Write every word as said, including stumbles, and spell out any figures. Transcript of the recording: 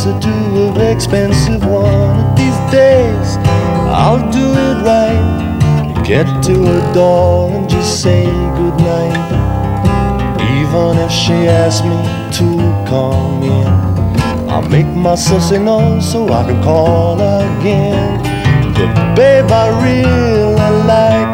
or two of expensive one. Of these days I'll do it right, get to her door and just say goodnight. Even if she asks me to come in, I'll make myself say no so I can call again. But babe, I really like